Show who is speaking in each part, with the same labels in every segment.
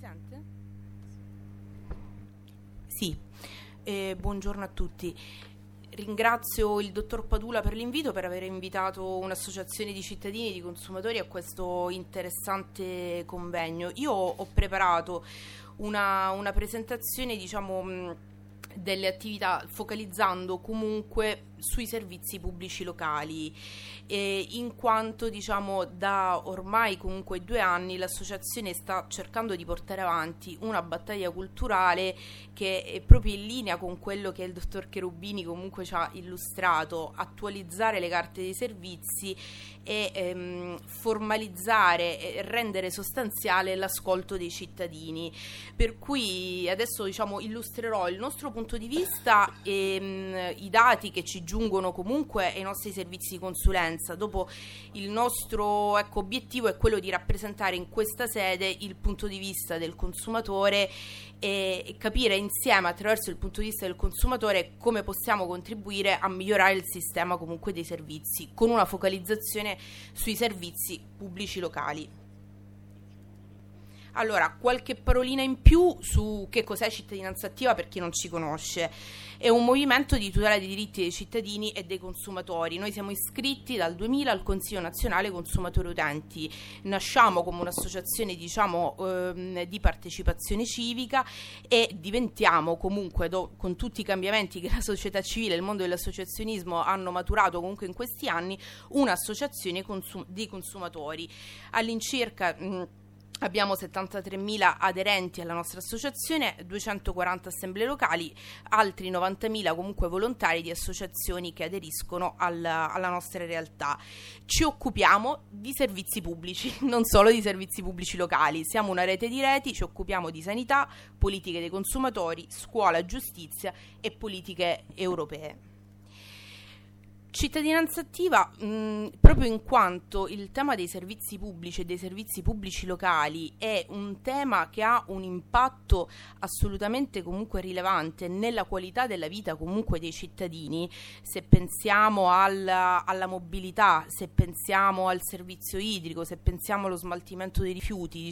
Speaker 1: sente? Sì, buongiorno a tutti. Ringrazio il dottor Padula per l'invito, per aver invitato un'associazione di cittadini e di consumatori a questo interessante convegno. Io ho preparato una presentazione, delle attività, focalizzando comunque sui servizi pubblici locali, in quanto da ormai comunque 2 anni l'associazione sta cercando di portare avanti una battaglia culturale che è proprio in linea con quello che il dottor Cherubini comunque ci ha illustrato: attualizzare le carte dei servizi e formalizzare e rendere sostanziale l'ascolto dei cittadini. Per cui adesso illustrerò il nostro punto di vista e i dati che ci giungono comunque ai nostri servizi di consulenza. Dopo il nostro obiettivo è quello di rappresentare in questa sede il punto di vista del consumatore e capire insieme, attraverso il punto di vista del consumatore, come possiamo contribuire a migliorare il sistema comunque dei servizi, con una focalizzazione sui servizi pubblici locali. Allora, qualche parolina in più su che cos'è Cittadinanza Attiva per chi non ci conosce. È un movimento di tutela dei diritti dei cittadini e dei consumatori. Noi siamo iscritti dal 2000 al Consiglio Nazionale Consumatori Utenti. Nasciamo come un'associazione di partecipazione civica e diventiamo comunque, con tutti i cambiamenti che la società civile e il mondo dell'associazionismo hanno maturato comunque in questi anni, un'associazione dei consumatori. All'incirca abbiamo 73.000 aderenti alla nostra associazione, 240 assemblee locali, altri 90.000 comunque volontari di associazioni che aderiscono alla nostra realtà. Ci occupiamo di servizi pubblici, non solo di servizi pubblici locali. Siamo una rete di reti, ci occupiamo di sanità, politiche dei consumatori, scuola, giustizia e politiche europee. Cittadinanza Attiva, proprio in quanto il tema dei servizi pubblici e dei servizi pubblici locali è un tema che ha un impatto assolutamente comunque rilevante nella qualità della vita comunque dei cittadini. Se pensiamo alla mobilità, se pensiamo al servizio idrico, se pensiamo allo smaltimento dei rifiuti,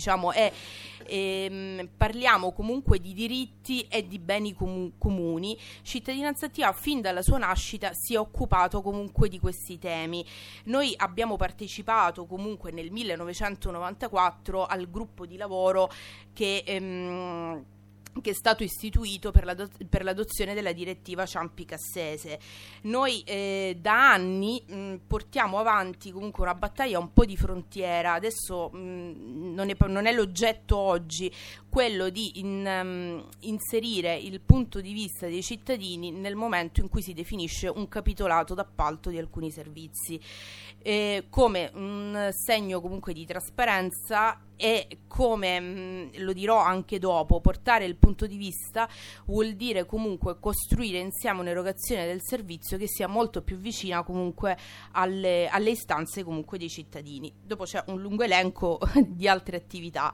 Speaker 1: parliamo comunque di diritti e di beni comuni. Cittadinanza Attiva fin dalla sua nascita si è occupato comunque di questi temi. Noi abbiamo partecipato comunque nel 1994 al gruppo di lavoro che è stato istituito per l'adozione della direttiva Ciampi-Cassese. Noi da anni portiamo avanti comunque una battaglia un po' di frontiera. Adesso non è l'oggetto oggi quello di inserire il punto di vista dei cittadini nel momento in cui si definisce un capitolato d'appalto di alcuni servizi, come un segno comunque di trasparenza. E come lo dirò anche dopo, portare il punto di vista vuol dire comunque costruire insieme un'erogazione del servizio che sia molto più vicina comunque alle istanze comunque dei cittadini. Dopo c'è un lungo elenco di altre attività.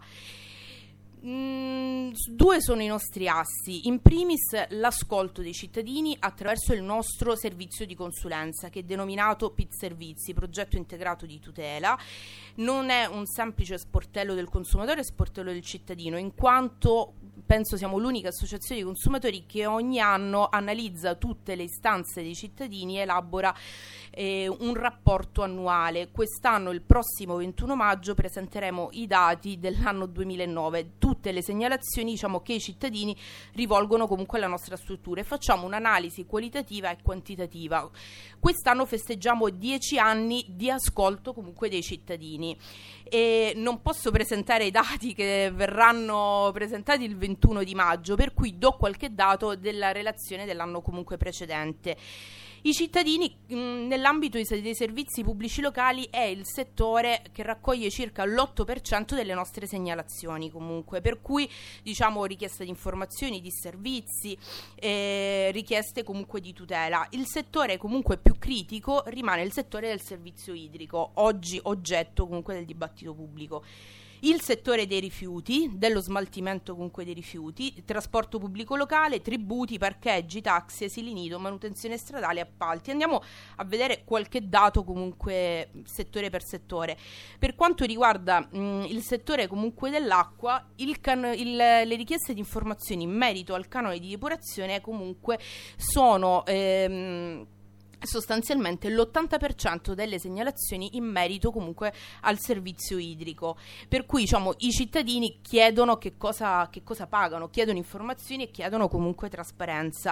Speaker 1: 2 sono i nostri assi. In primis l'ascolto dei cittadini attraverso il nostro servizio di consulenza, che è denominato PIT Servizi, progetto integrato di tutela. Non è un semplice sportello del consumatore, è sportello del cittadino, in quanto penso siamo l'unica associazione di consumatori che ogni anno analizza tutte le istanze dei cittadini e elabora un rapporto annuale. Quest'anno, il prossimo 21 maggio, presenteremo i dati dell'anno 2009, tutte le segnalazioni che i cittadini rivolgono comunque alla nostra struttura, e facciamo un'analisi qualitativa e quantitativa. Quest'anno festeggiamo 10 anni di ascolto comunque dei cittadini e non posso presentare i dati che verranno presentati il 21 di maggio, per cui do qualche dato della relazione dell'anno comunque precedente. I cittadini nell'ambito dei servizi pubblici locali è il settore che raccoglie circa l'8% delle nostre segnalazioni comunque, per cui richiesta di informazioni, di servizi, richieste comunque di tutela. Il settore comunque più critico rimane il settore del servizio idrico, oggi oggetto comunque del dibattito pubblico. il settore dei rifiuti, dello smaltimento comunque dei rifiuti, trasporto pubblico locale, tributi, parcheggi, taxi, asili nido, manutenzione stradale, appalti. Andiamo a vedere qualche dato comunque settore per settore. Per quanto riguarda il settore comunque dell'acqua, le richieste di informazioni in merito al canone di depurazione comunque sono sostanzialmente l'80% delle segnalazioni in merito comunque al servizio idrico, per cui diciamo i cittadini chiedono che cosa pagano, chiedono informazioni e chiedono comunque trasparenza.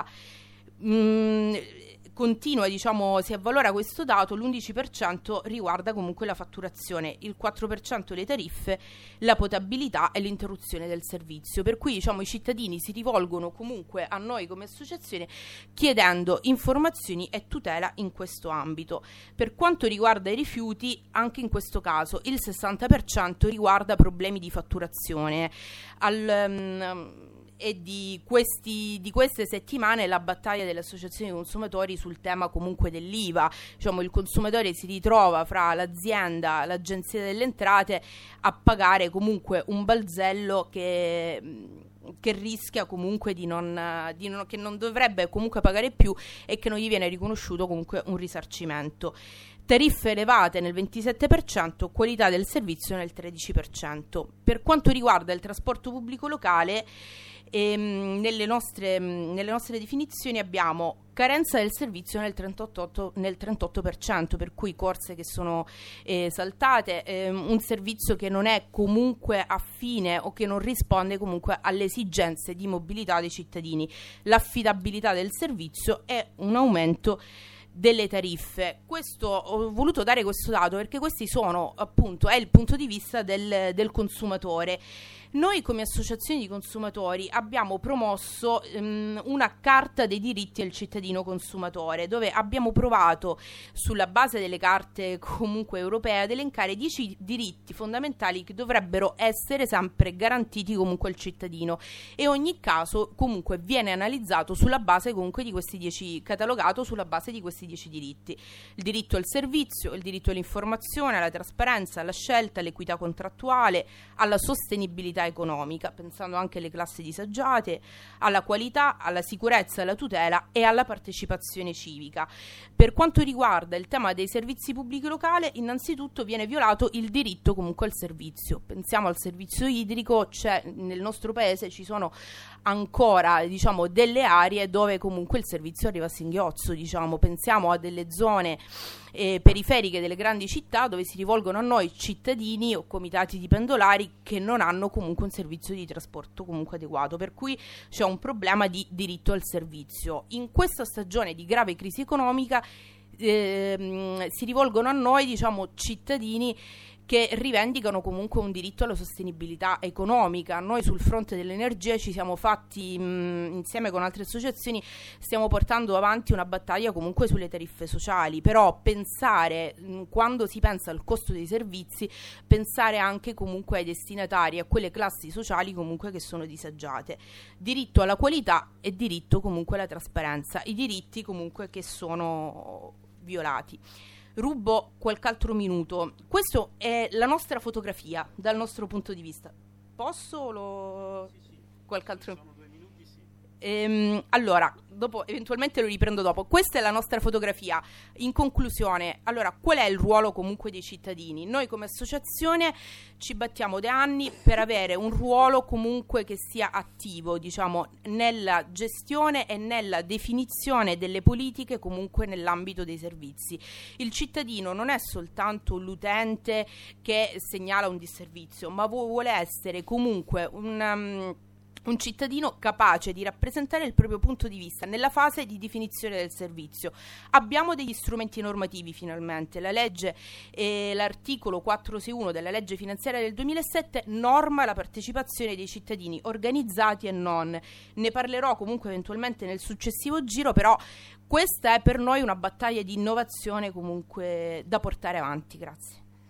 Speaker 1: Continua, diciamo, si avvalora questo dato, l'11% riguarda comunque la fatturazione, il 4% le tariffe, la potabilità e l'interruzione del servizio, per cui diciamo i cittadini si rivolgono comunque a noi come associazione chiedendo informazioni e tutela in questo ambito. Per quanto riguarda i rifiuti, anche in questo caso il 60% riguarda problemi di fatturazione. E di queste settimane la battaglia delle associazioni di consumatori sul tema comunque dell'IVA, diciamo il consumatore si ritrova fra l'azienda, l'agenzia delle entrate a pagare comunque un balzello che rischia comunque che non dovrebbe comunque pagare più e che non gli viene riconosciuto comunque un risarcimento. Tariffe elevate nel 27%, qualità del servizio nel 13%. Per quanto riguarda il trasporto pubblico locale, nelle nostre definizioni abbiamo carenza del servizio nel 38%, per cui corse che sono saltate, un servizio che non è comunque affine o che non risponde comunque alle esigenze di mobilità dei cittadini, l'affidabilità del servizio e un aumento delle tariffe. Ho voluto dare questo dato perché questi sono appunto è il punto di vista del consumatore. Noi come associazioni di consumatori abbiamo promosso una carta dei diritti del cittadino consumatore, dove abbiamo provato sulla base delle carte comunque europee ad elencare 10 diritti fondamentali che dovrebbero essere sempre garantiti comunque al cittadino, e ogni caso comunque viene analizzato sulla base comunque di questi 10, catalogato sulla base di questi 10 diritti: il diritto al servizio, il diritto all'informazione, alla trasparenza, alla scelta, all'equità contrattuale, alla sostenibilità economica, pensando anche alle classi disagiate, alla qualità, alla sicurezza, alla tutela e alla partecipazione civica. Per quanto riguarda il tema dei servizi pubblici locali, innanzitutto viene violato il diritto comunque al servizio. Pensiamo al servizio idrico, nel nostro paese ci sono ancora diciamo delle aree dove comunque il servizio arriva a singhiozzo, diciamo. Pensiamo a delle zone periferiche delle grandi città dove si rivolgono a noi cittadini o comitati di pendolari che non hanno comunque un servizio di trasporto comunque adeguato, per cui c'è un problema di diritto al servizio. In questa stagione di grave crisi economica si rivolgono a noi diciamo cittadini che rivendicano comunque un diritto alla sostenibilità economica. Noi sul fronte dell'energia ci siamo fatti, insieme con altre associazioni, stiamo portando avanti una battaglia comunque sulle tariffe sociali, però pensare, quando si pensa al costo dei servizi, pensare anche comunque ai destinatari, a quelle classi sociali comunque che sono disagiate. Diritto alla qualità e diritto comunque alla trasparenza, i diritti comunque che sono violati. Rubo qualche altro minuto. Questa è la nostra fotografia dal nostro punto di vista. Posso? Sì. Qualche altro? Sono 2 minuti, sì. Allora, dopo eventualmente lo riprendo dopo. Questa è la nostra fotografia. In conclusione, allora, qual è il ruolo comunque dei cittadini? Noi come associazione ci battiamo da anni per avere un ruolo comunque che sia attivo, diciamo, nella gestione e nella definizione delle politiche comunque nell'ambito dei servizi. Il cittadino non è soltanto l'utente che segnala un disservizio, ma vuole essere comunque un cittadino capace di rappresentare il proprio punto di vista nella fase di definizione del servizio. Abbiamo degli strumenti normativi finalmente. La legge, l'articolo 461 della legge finanziaria del 2007 norma la partecipazione dei cittadini organizzati e non. Ne parlerò comunque eventualmente nel successivo giro, però questa è per noi una battaglia di innovazione comunque da portare avanti. Grazie.